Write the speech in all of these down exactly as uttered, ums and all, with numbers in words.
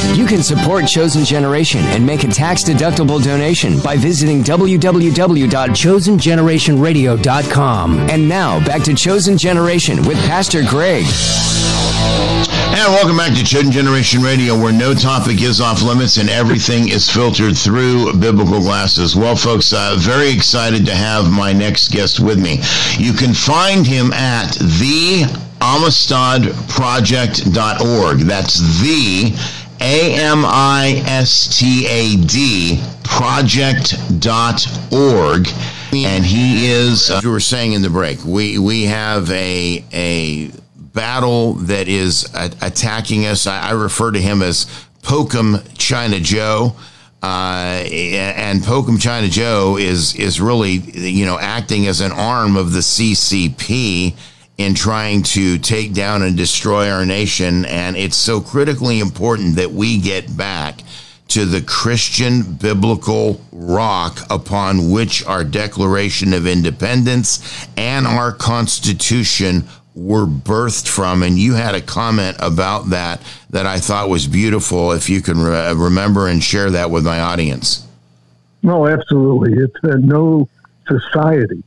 You can support Chosen Generation and make a tax-deductible donation by visiting w w w dot chosen generation radio dot com. And now, back to Chosen Generation with Pastor Greg. And welcome back to Chosen Generation Radio, where no topic is off limits and everything is filtered through biblical glasses. Well, folks, uh, very excited to have my next guest with me. You can find him at the amistad project dot org. That's the A M I S T A D project dot org. And he is, uh, as we were saying in the break, we, we have a a battle that is uh, attacking us. I, I refer to him as Pokem China Joe. Uh, and Pokem China Joe is, is really, you know, acting as an arm of the C C P in trying to take down and destroy our nation. And it's so critically important that we get back to the Christian biblical rock upon which our Declaration of Independence and our Constitution were birthed from. And you had a comment about that that I thought was beautiful. If you can re- remember and share that with my audience. No, absolutely. It's that no society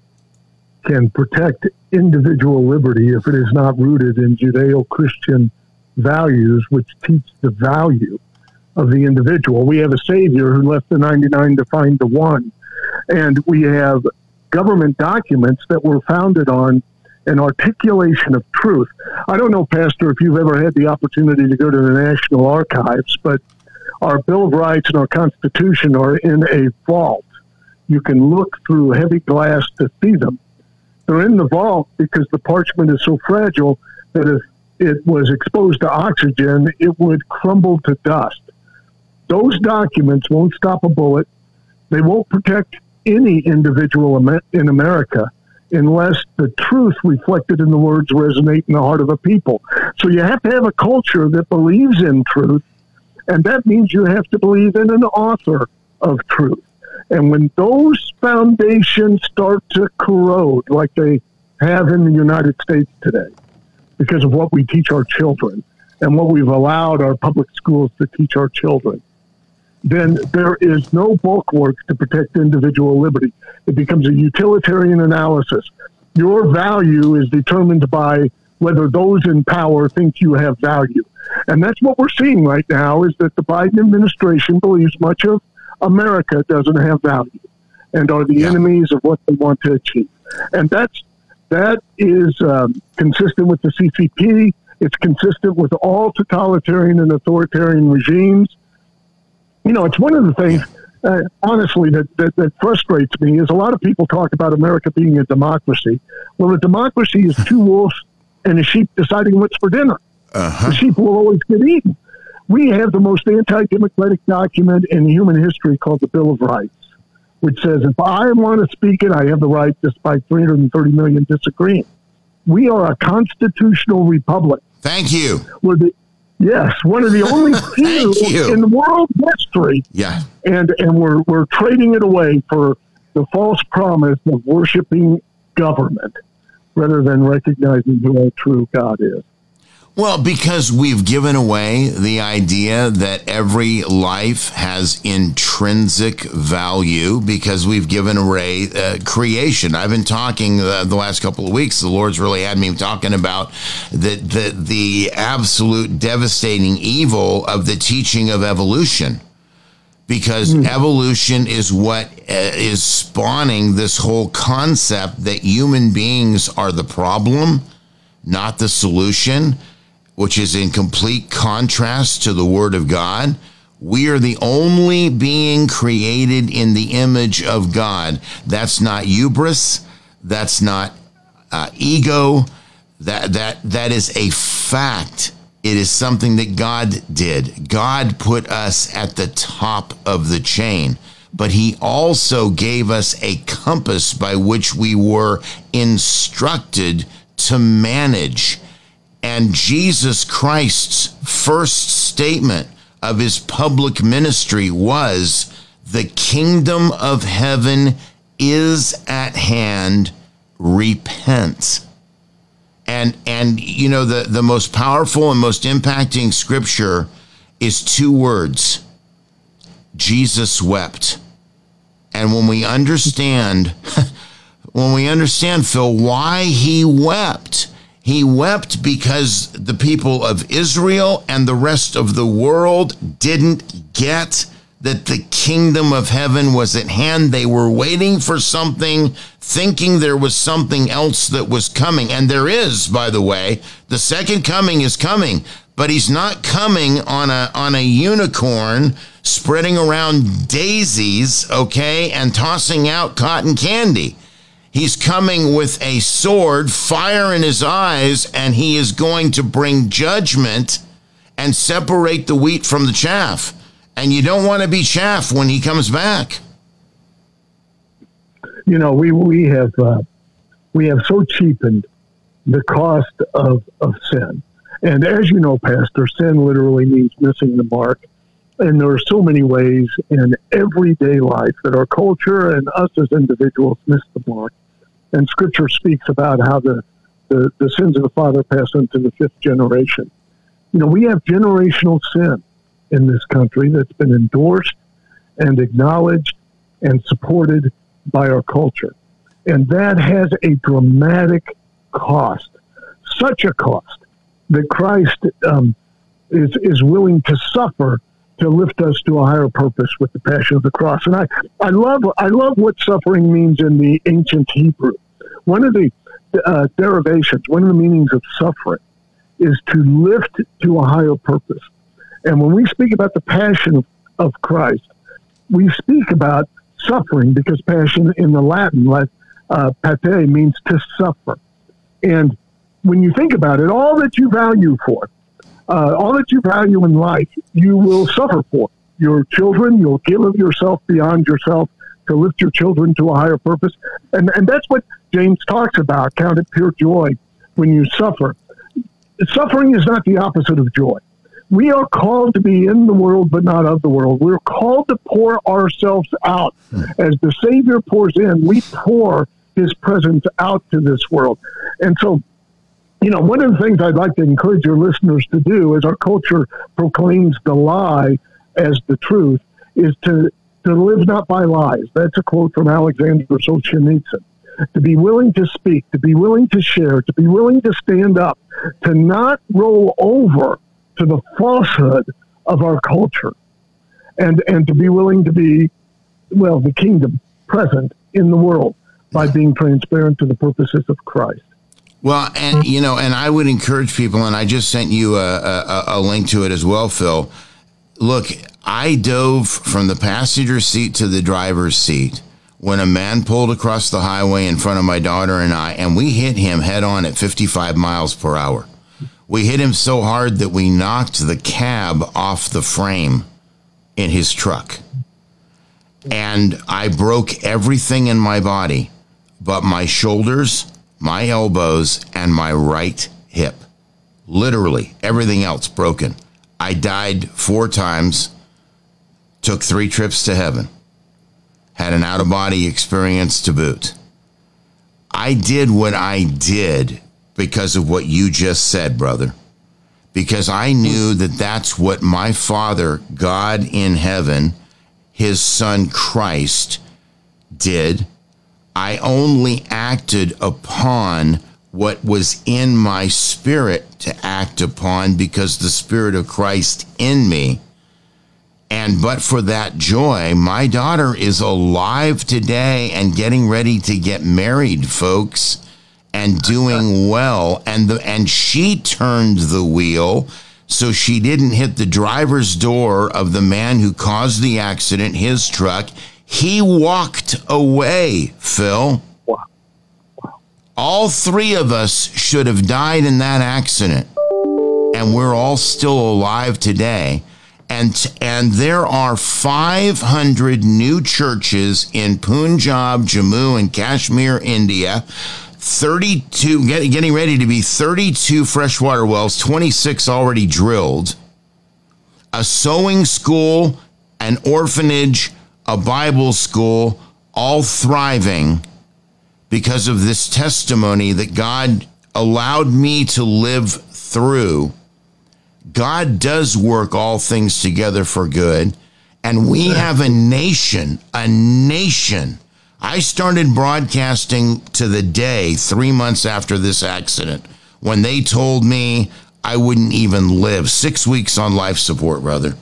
can protect individual liberty if it is not rooted in Judeo-Christian values, which teach the value of the individual. We have a Savior who left the ninety-nine to find the one. And we have government documents that were founded on an articulation of truth. I don't know, Pastor, if you've ever had the opportunity to go to the National Archives, but our Bill of Rights and our Constitution are in a vault. You can look through heavy glass to see them. They're in the vault because the parchment is so fragile that if it was exposed to oxygen, it would crumble to dust. Those documents won't stop a bullet. They won't protect any individual in America unless the truth reflected in the words resonate in the heart of a people. So you have to have a culture that believes in truth, and that means you have to believe in an author of truth. And when those foundations start to corrode like they have in the United States today, because of what we teach our children and what we've allowed our public schools to teach our children, then there is no bulwark to protect individual liberty. It becomes a utilitarian analysis. Your value is determined by whether those in power think you have value. And that's what we're seeing right now, is that the Biden administration believes much of America doesn't have value and are the yeah. enemies of what they want to achieve. And that's that is um, consistent with the C C P. It's consistent with all totalitarian and authoritarian regimes. You know, it's one of the things, uh, honestly, that, that, that frustrates me is a lot of people talk about America being a democracy. Well, a democracy is two wolves and a sheep deciding what's for dinner. Uh-huh. The sheep will always get eaten. We have the most anti-democratic document in human history called the Bill of Rights, which says if I want to speak it, I have the right despite three hundred thirty million disagreeing. We are a constitutional republic. Thank you. We're the Yes, one of the only few in world history. Yeah. And and we're we're trading it away for the false promise of worshiping government rather than recognizing who our true God is. Well, because we've given away the idea that every life has intrinsic value, because we've given away uh, creation. I've been talking uh, the last couple of weeks, the Lord's really had me talking about the, the, the absolute devastating evil of the teaching of evolution. Because mm. evolution is what uh, is spawning this whole concept that human beings are the problem, not the solution, which is in complete contrast to the Word of God. We are the only being created in the image of God. That's not hubris. That's not uh, ego. That that that is a fact. It is something that God did. God put us at the top of the chain, but he also gave us a compass by which we were instructed to manage. And Jesus Christ's first statement of his public ministry was, the kingdom of heaven is at hand, repent. And, and you know, the, the most powerful and most impacting scripture is two words. Jesus wept. And when we understand, when we understand, Phil, why he wept, he wept because the people of Israel and the rest of the world didn't get that the kingdom of heaven was at hand. They were waiting for something, thinking there was something else that was coming. And there is, by the way. The second coming is coming, but he's not coming on a on a unicorn spreading around daisies, okay, and tossing out cotton candy. He's coming with a sword, fire in his eyes, and he is going to bring judgment and separate the wheat from the chaff. And you don't want to be chaff when he comes back. You know, we we have uh, we have so cheapened the cost of, of sin. And as you know, Pastor, sin literally means missing the mark. And there are so many ways in everyday life that our culture and us as individuals miss the mark. And Scripture speaks about how the, the, the sins of the father pass into the fifth generation. You know, we have generational sin in this country that's been endorsed and acknowledged and supported by our culture. And that has a dramatic cost, such a cost that Christ um, is, is willing to suffer to lift us to a higher purpose with the passion of the cross. And I, I love I love what suffering means in the ancient Hebrew. One of the uh, derivations, one of the meanings of suffering is to lift to a higher purpose. And when we speak about the passion of, of Christ, we speak about suffering because passion in the Latin, like uh, pate, means to suffer. And when you think about it, all that you value for, uh, all that you value in life, you will suffer for. Your children, you'll give of yourself beyond yourself to lift your children to a higher purpose. And, and that's what James talks about, count it pure joy when you suffer. Suffering is not the opposite of joy. We are called to be in the world, but not of the world. We're called to pour ourselves out. As the Savior pours in, we pour his presence out to this world. And so, you know, one of the things I'd like to encourage your listeners to do as our culture proclaims the lie as the truth is to, to live not by lies. That's a quote from Alexander Solzhenitsyn. To be willing to speak, to be willing to share, to be willing to stand up, to not roll over to the falsehood of our culture, and and to be willing to be, well, the kingdom present in the world by being transparent to the purposes of Christ. Well, and you know, and I would encourage people, and I just sent you a, a, a link to it as well, Phil. Look, I dove from the passenger seat to the driver's seat when a man pulled across the highway in front of my daughter and I, and we hit him head on at fifty-five miles per hour. We hit him so hard that we knocked the cab off the frame in his truck. And I broke everything in my body but my shoulders, my elbows, and my right hip. Literally, everything else broken. I died four times, took three trips to heaven, had an out-of-body experience to boot. I did what I did because of what you just said, brother. Because I knew that that's what my Father, God in heaven, his Son Christ, did. I only acted upon what was in my spirit to act upon because the Spirit of Christ in me. And but for that joy, my daughter is alive today and getting ready to get married, folks, and doing well. And the and she turned the wheel so she didn't hit the driver's door of the man who caused the accident, his truck. He walked away, Phil. Wow. All three of us should have died in that accident, and we're all still alive today. And and there are five hundred new churches in Punjab, Jammu, and Kashmir, India. thirty-two, get, getting ready to be thirty-two freshwater wells, twenty-six already drilled. A sewing school, an orphanage, a Bible school, all thriving because of this testimony that God allowed me to live through. God does work all things together for good. And we have a nation, a nation. I started broadcasting to the day three months after this accident when they told me I wouldn't even live. Six weeks on life support, brother.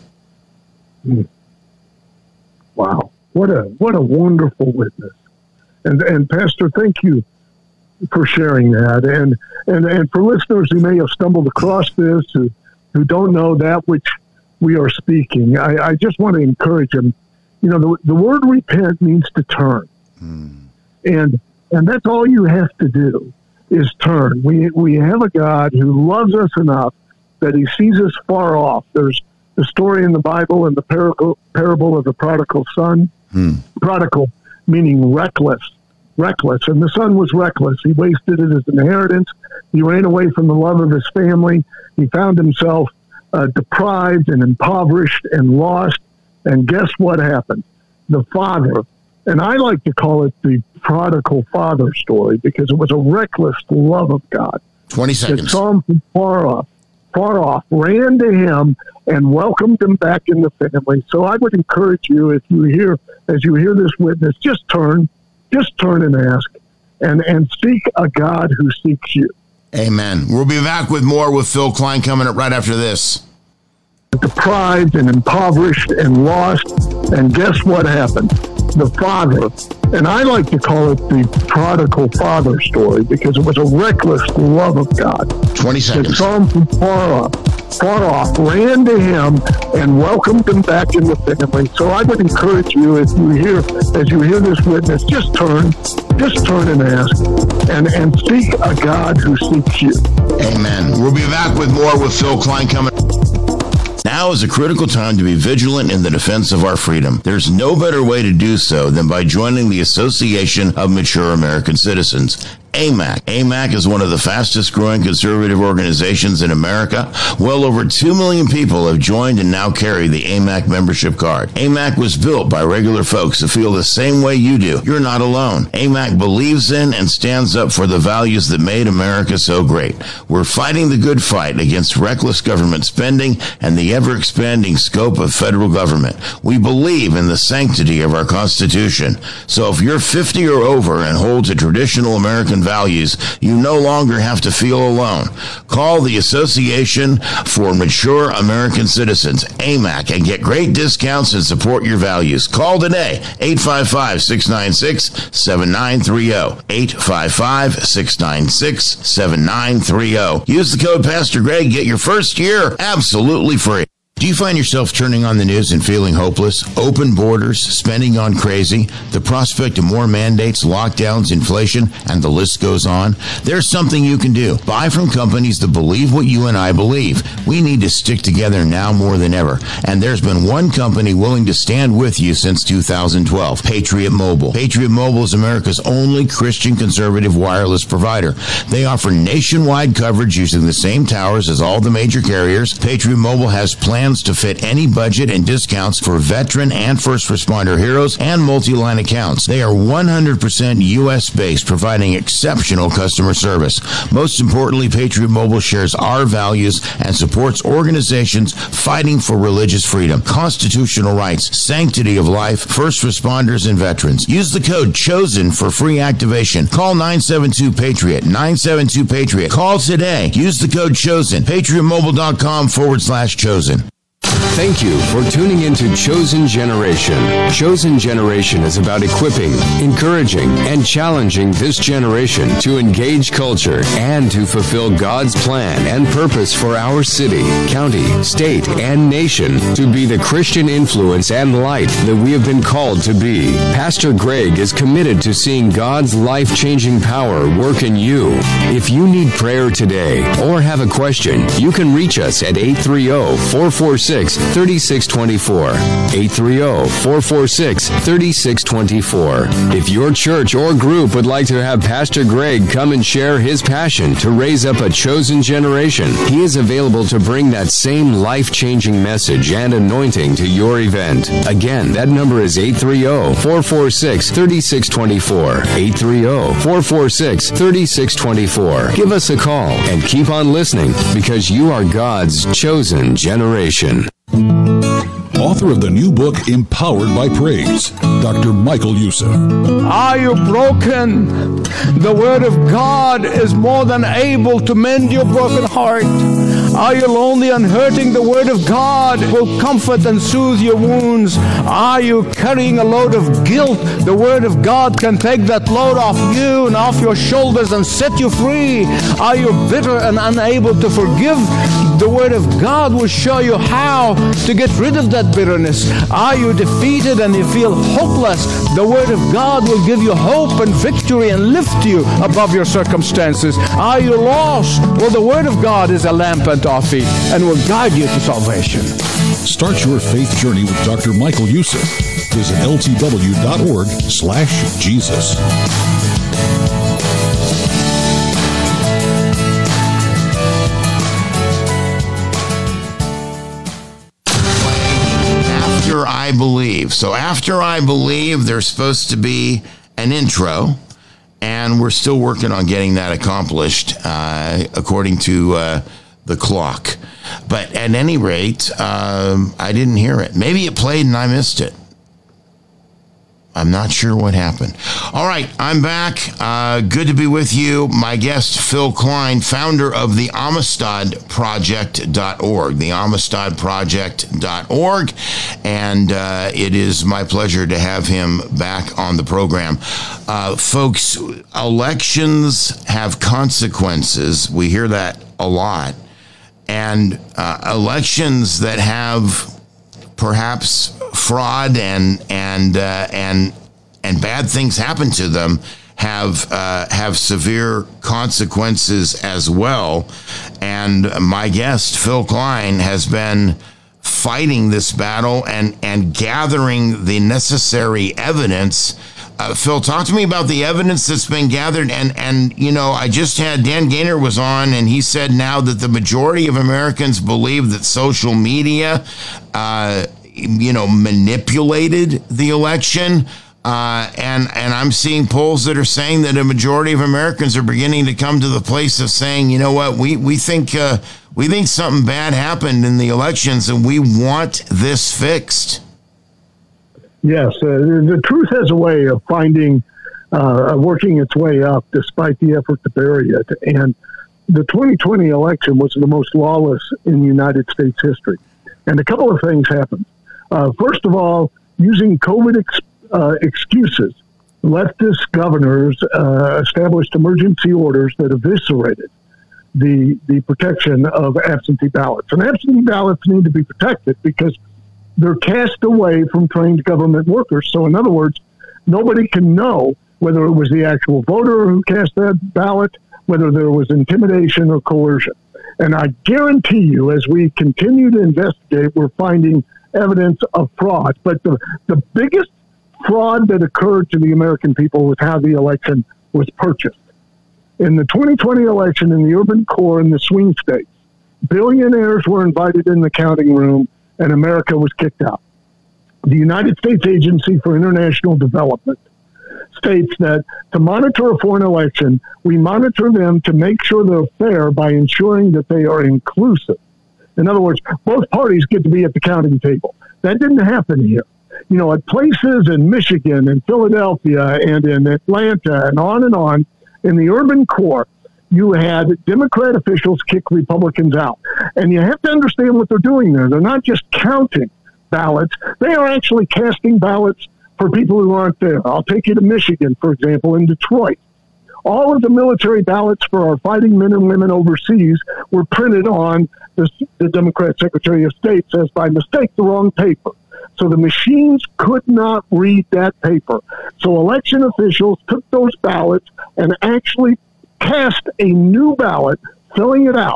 Wow. What a what a wonderful witness. And and Pastor, thank you for sharing that. And and, and for listeners who may have stumbled across this, who, who don't know that which we are speaking, I, I just want to encourage them. You know, the, the word repent means to turn. Hmm. And and that's all you have to do is turn. We we have a God who loves us enough that he sees us far off. There's the story in the Bible and the parable, parable of the prodigal son. Hmm. Prodigal meaning reckless. Reckless. And the son was reckless. He wasted his inheritance. He ran away from the love of his family. He found himself uh, deprived and impoverished and lost. And guess what happened? The father, and I like to call it the prodigal father story because it was a reckless love of God. twenty seconds. That saw him from far off, far off, ran to him and welcomed him back in the family. So I would encourage you, if you hear, as you hear this witness, just turn, just turn and ask, and, and seek a God who seeks you. Amen. We'll be back with more with Phil Klein coming up right after this. Deprived and impoverished and lost, and guess what happened? The father, and I like to call it the prodigal father story because it was a reckless love of God. twenty seconds. That saw him from far off, far off, ran to him and welcomed him back in the family. So I would encourage you, if you hear, as you hear this witness, just turn, just turn and ask, and, and seek a God who seeks you. Amen. We'll be back with more with Phil Klein coming. Now is a critical time to be vigilant in the defense of our freedom. There's no better way to do so than by joining the Association of Mature American Citizens, A M A C. A M A C is one of the fastest growing conservative organizations in America. Well over two million people have joined and now carry the A M A C membership card. A M A C was built by regular folks who feel the same way you do. You're not alone. A M A C believes in and stands up for the values that made America so great. We're fighting the good fight against reckless government spending and the ever-expanding scope of federal government. We believe in the sanctity of our Constitution. So if you're fifty or over and hold to traditional American values, you no longer have to feel alone. Call the Association for Mature American Citizens, A M A C, and get great discounts and support your values. Call today, eight five five, six nine six, seven nine three zero, eight five five, six nine six, seven nine three zero. Use the code Pastor Greg, get your first year absolutely free. Do you find yourself turning on the news and feeling hopeless? Open borders, spending on crazy, the prospect of more mandates, lockdowns, inflation, and the list goes on? There's something you can do. Buy from companies that believe what you and I believe. We need to stick together now more than ever. And there's been one company willing to stand with you since two thousand twelve, Patriot Mobile. Patriot Mobile is America's only Christian conservative wireless provider. They offer nationwide coverage using the same towers as all the major carriers. Patriot Mobile has plans to fit any budget and discounts for veteran and first responder heroes and multi-line accounts. They are one hundred percent U S based, providing exceptional customer service. Most importantly, Patriot Mobile shares our values and supports organizations fighting for religious freedom, constitutional rights, sanctity of life, first responders, and veterans. Use the code CHOSEN for free activation. Call nine seven two PATRIOT, nine seven two PATRIOT. Call today. Use the code CHOSEN, patriotmobile.com forward slash chosen. Thank you for tuning into Chosen Generation. Chosen Generation is about equipping, encouraging, and challenging this generation to engage culture and to fulfill God's plan and purpose for our city, county, state, and nation to be the Christian influence and light that we have been called to be. Pastor Greg is committed to seeing God's life-changing power work in you. If you need prayer today or have a question, you can reach us at eight three zero, four four six, three six two four. eight three zero, four four six, three six two four. If your church or group would like to have Pastor Greg come and share his passion to raise up a chosen generation, he is available to bring that same life-changing message and anointing to your event. Again, that number is eight three zero, four four six, three six two four. eight three zero, four four six, three six two four. Give us a call and keep on listening, because you are God's chosen generation. Author of the new book, Empowered by Praise, Doctor Michael Youssef. Are you broken? The Word of God is more than able to mend your broken heart. Are you lonely and hurting? The Word of God will comfort and soothe your wounds. Are you carrying a load of guilt? The Word of God can take that load off you and off your shoulders and set you free. Are you bitter and unable to forgive? The Word of God will show you how to get rid of that bitterness. Are you defeated and you feel hopeless? The Word of God will give you hope and victory and lift you above your circumstances. Are you lost? Well, the Word of God is a lamp unto our feet and will guide you to salvation. Start your faith journey with Doctor Michael Youssef. Visit L T W dot org slash Jesus. After I Believe. So after I Believe, there's supposed to be an intro, and we're still working on getting that accomplished, uh, according to uh, the clock. But at any rate, um, I didn't hear it. Maybe it played and I missed it. I'm not sure what happened. All right, I'm back. Uh, good to be with you. My guest, Phil Klein, founder of the Amistad Project dot org, the Amistad Project dot org. And uh, it is my pleasure to have him back on the program. Uh, folks, elections have consequences. We hear that a lot. And uh, elections that have perhaps fraud and and uh, and and bad things happen to them have uh, have severe consequences as well. And my guest, Phil Klein, has been fighting this battle and and gathering the necessary evidence. Uh, Phil, talk to me about the evidence that's been gathered. And, and, you know, I just had Dan Gaynor was on, and he said now that the majority of Americans believe that social media, uh, you know, manipulated the election. Uh, and, and I'm seeing polls that are saying that a majority of Americans are beginning to come to the place of saying, you know what, we, we think, uh, we think something bad happened in the elections and we want this fixed. Yes, uh, the truth has a way of finding, uh, working its way up despite the effort to bury it. And the twenty twenty election was the most lawless in United States history. And a couple of things happened. Uh, first of all, using COVID ex- uh, excuses, leftist governors uh, established emergency orders that eviscerated the the protection of absentee ballots. And absentee ballots need to be protected because they're cast away from trained government workers. So in other words, nobody can know whether it was the actual voter who cast that ballot, whether there was intimidation or coercion. And I guarantee you, as we continue to investigate, we're finding evidence of fraud. But the, the biggest fraud that occurred to the American people was how the election was purchased. In the twenty twenty election in the urban core in the swing states, billionaires were invited in the counting room and America was kicked out. The United States Agency for International Development states that to monitor a foreign election, we monitor them to make sure they're fair by ensuring that they are inclusive. In other words, both parties get to be at the counting table. That didn't happen here. You know, at places in Michigan and Philadelphia and in Atlanta and on and on, in the urban core, you had Democrat officials kick Republicans out. And you have to understand what they're doing there. They're not just counting ballots. They are actually casting ballots for people who aren't there. I'll take you to Michigan, for example, in Detroit. All of the military ballots for our fighting men and women overseas were printed on the, the Democrat Secretary of State says by mistake the wrong paper. So the machines could not read that paper. So election officials took those ballots and actually cast a new ballot, filling it out.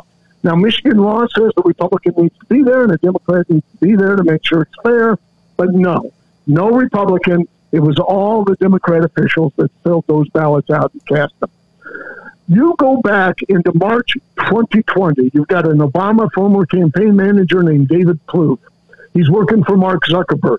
Now, Michigan law says the Republican needs to be there and the Democrat needs to be there to make sure it's fair. But no, no Republican. It was all the Democrat officials that filled those ballots out and cast them. You go back into March twenty twenty. You've got an Obama former campaign manager named David Plouffe. He's working for Mark Zuckerberg.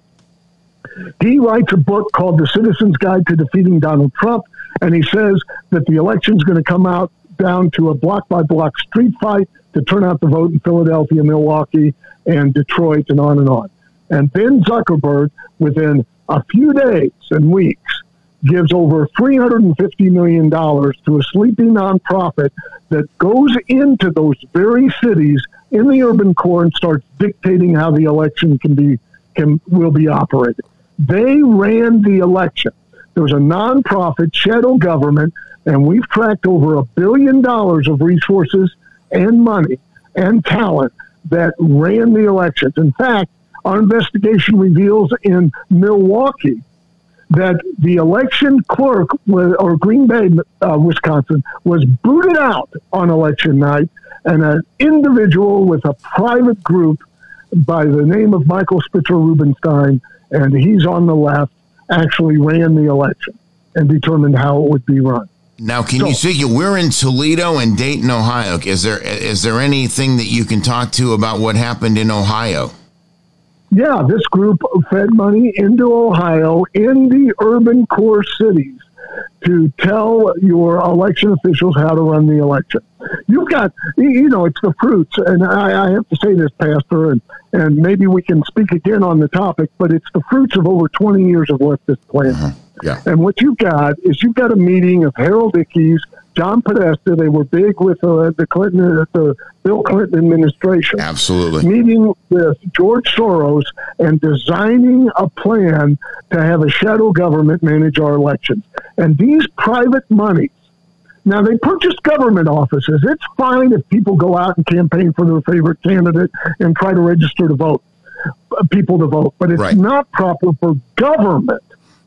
He writes a book called The Citizen's Guide to Defeating Donald Trump, and he says that the election's going to come out down to a block-by-block street fight to turn out the vote in Philadelphia, Milwaukee, and Detroit, and on and on. And Ben Zuckerberg, within a few days and weeks, gives over three hundred fifty million dollars to a sleepy nonprofit that goes into those very cities in the urban core and starts dictating how the election can be can will be operated. They ran the election. There was a nonprofit shadow government, and we've tracked over a billion dollars of resources and money and talent that ran the elections. In fact, our investigation reveals in Milwaukee that the election clerk, or Green Bay, uh, Wisconsin, was booted out on election night, and an individual with a private group by the name of Michael Spitzer Rubenstein, and he's on the left, actually ran the election and determined how it would be run. Now, can so, you speak? We're in Toledo and Dayton, Ohio. Is there is there anything that you can talk to about what happened in Ohio? Yeah, this group fed money into Ohio in the urban core cities to tell your election officials how to run the election. You've got, you know, it's the fruits, and I, I have to say this, Pastor, and, and maybe we can speak again on the topic, but it's the fruits of over twenty years of leftist planning. Uh-huh. Yeah. And what you've got is you've got a meeting of Harold Ickes, John Podesta. They were big with uh, the Clinton, uh, the Bill Clinton administration. Absolutely. Meeting with George Soros and designing a plan to have a shadow government manage our elections. And these private monies, now they purchased government offices. It's fine if people go out and campaign for their favorite candidate and try to register to vote, people to vote. But it's right. not proper for government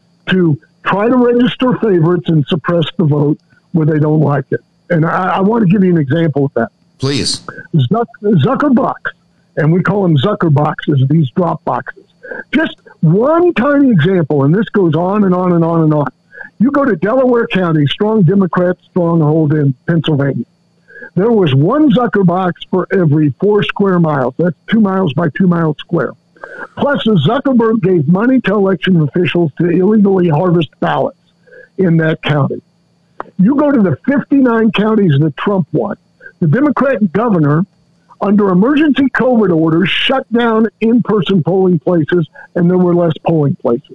to try to register favorites and suppress the vote where they don't like it. And I, I want to give you an example of that. Please. Zuck, Zuckerbox, and we call them Zuckerboxes, these drop boxes. Just one tiny example, and this goes on and on and on and on. You go to Delaware County, strong Democrat stronghold in Pennsylvania. There was one Zuckerbox for every four square miles. That's two miles by two miles square. Plus, Zuckerberg gave money to election officials to illegally harvest ballots in that county. You go to the fifty-nine counties that Trump won. The Democrat governor, under emergency COVID orders, shut down in-person polling places, and there were less polling places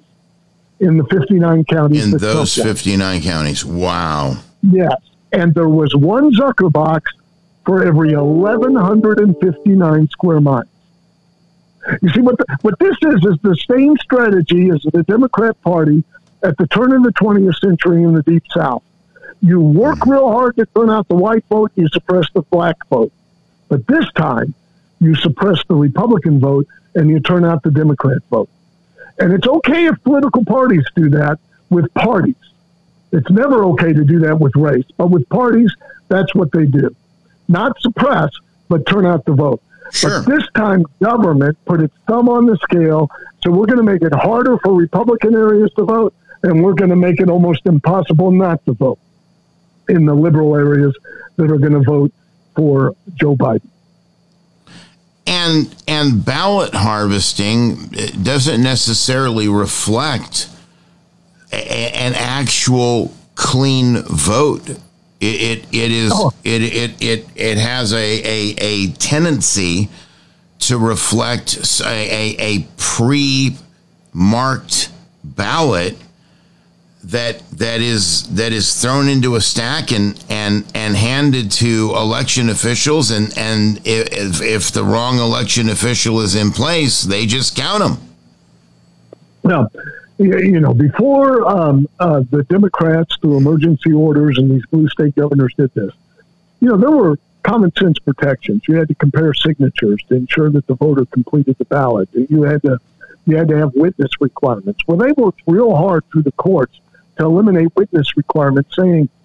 in the fifty-nine counties. In those fifty-nine counties. Wow. Yes. And there was one Zuckerbox for every eleven fifty-nine square miles. You see, what the, what this is, is the same strategy as the Democrat Party at the turn of the twentieth century in the Deep South. You work real hard to turn out the white vote, you suppress the black vote. But this time, you suppress the Republican vote and you turn out the Democrat vote. And it's okay if political parties do that with parties. It's never okay to do that with race. But with parties, that's what they do. Not suppress, but turn out the vote. Sure. But this time, government put its thumb on the scale, so we're going to make it harder for Republican areas to vote, and we're going to make it almost impossible not to vote in the liberal areas that are going to vote for Joe Biden. And and ballot harvesting doesn't necessarily reflect a, an actual clean vote. It it, it is oh. it, it it it has a, a, a tendency to reflect a, a, a pre-marked ballot that that is that is thrown into a stack and and, and handed to election officials, and, and if if the wrong election official is in place, they just count them. Well, you know, before um, uh, the Democrats, through emergency orders, and these blue state governors did this, you know, there were common sense protections. You had to compare signatures to ensure that the voter completed the ballot. You had to you had to have witness requirements. Well, they worked real hard through the courts to eliminate witness requirements, saying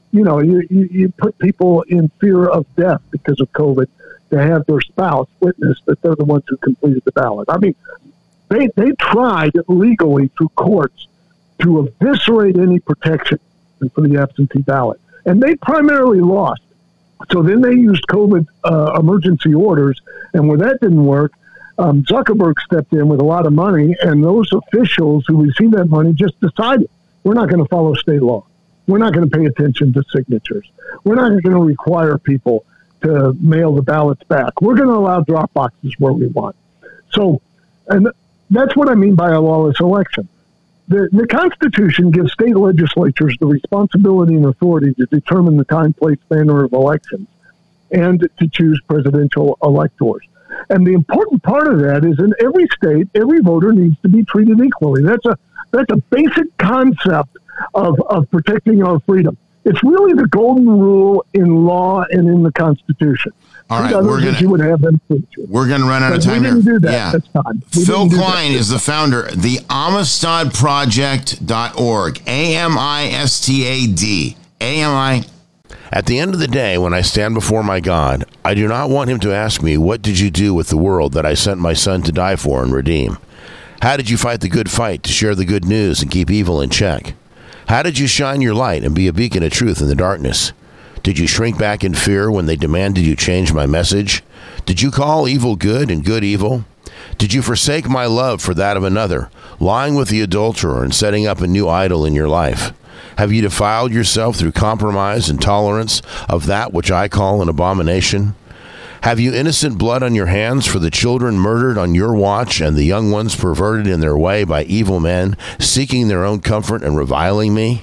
you know, you, you, you put people in fear of death because of COVID to have their spouse witness that they're the ones who completed the ballot. I mean, they they tried legally through courts to eviscerate any protection for the absentee ballot, and they primarily lost. So then they used COVID uh, emergency orders, and where that didn't work, um, Zuckerberg stepped in with a lot of money, and those officials who received that money just decided, we're not going to follow state law. We're not going to pay attention to signatures. We're not going to require people to mail the ballots back. We're going to allow drop boxes where we want. So, and that's what I mean by a lawless election. The, the Constitution gives state legislatures the responsibility and authority to determine the time, place, manner of elections and to choose presidential electors. And the important part of that is in every state, every voter needs to be treated equally. That's a that's a basic concept of, of protecting our freedom. It's really the golden rule in law and in the Constitution. All right, we're gonna you would have them we're gonna run out but of time we didn't here. Do that yeah, this time. We Phil Klein is the founder. The Amistad Project dot org. A M I S T A D. A M I. At the end of the day, when I stand before my God, I do not want him to ask me, what did you do with the world that I sent my son to die for and redeem? How did you fight the good fight to share the good news and keep evil in check? How did you shine your light and be a beacon of truth in the darkness? Did you shrink back in fear when they demanded you change my message? Did you call evil good and good evil? Did you forsake my love for that of another, lying with the adulterer and setting up a new idol in your life? Have you defiled yourself through compromise and tolerance of that which I call an abomination? Have you innocent blood on your hands for the children murdered on your watch and the young ones perverted in their way by evil men, seeking their own comfort and reviling me?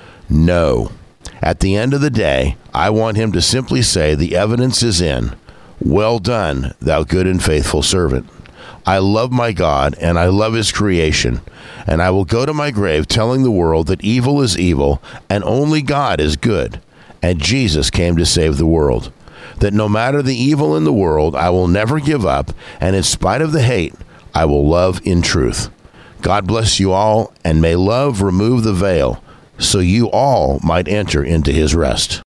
No. At the end of the day, I want him to simply say the evidence is in. Well done, thou good and faithful servant. I love my God, and I love his creation, and I will go to my grave telling the world that evil is evil, and only God is good, and Jesus came to save the world. That no matter the evil in the world, I will never give up, and in spite of the hate, I will love in truth. God bless you all, and may love remove the veil, so you all might enter into his rest.